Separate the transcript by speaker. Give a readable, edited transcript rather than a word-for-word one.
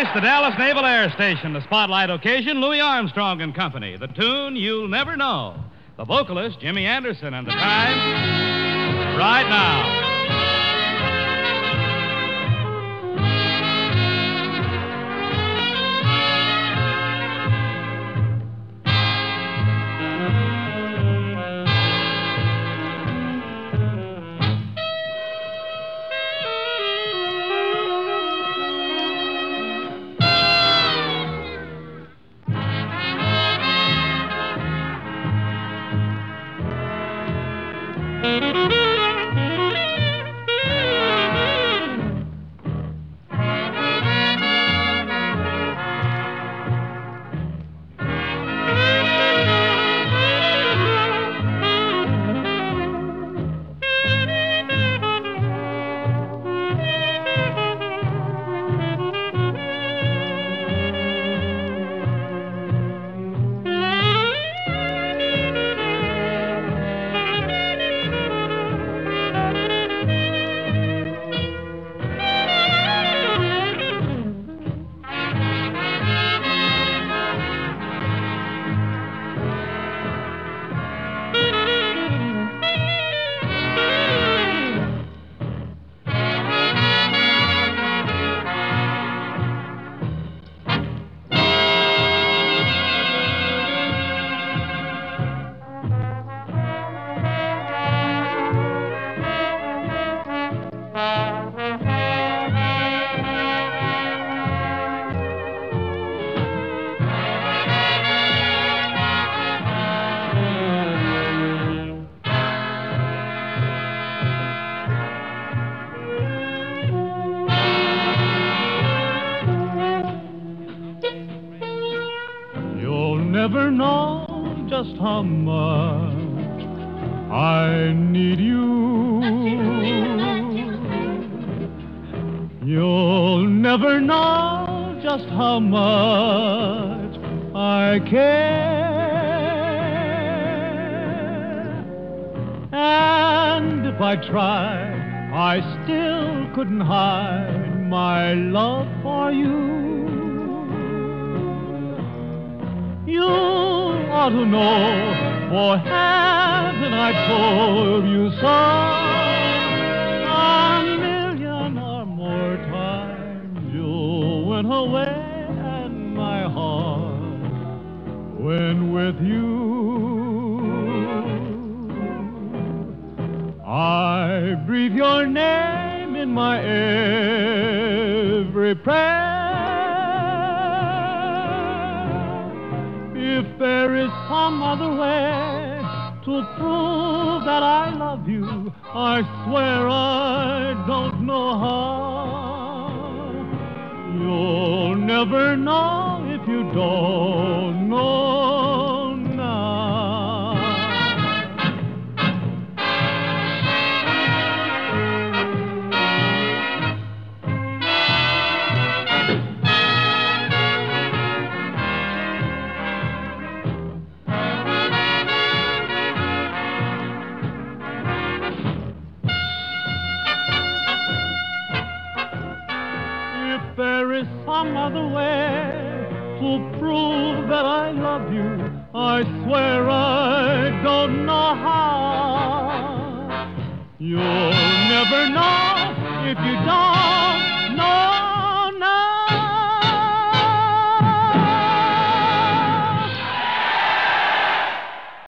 Speaker 1: the Dallas Naval Air Station. The spotlight occasion, Louis Armstrong and Company. The tune, You'll Never Know. The vocalist, Jimmy Anderson, and the time, right now.
Speaker 2: Never know just how much I need you. You'll never know just how much I care. And if I tried, I still couldn't hide my love for you. You ought to know, for haven't I told you so a million or more times? You went away and my heart went with you. I breathe your name in my every prayer. If there is some other way to prove that I love you, I swear I don't know how. You'll never know if you don't know now. There is some other way to prove that I love you. I swear I don't know how. You'll never know if you don't.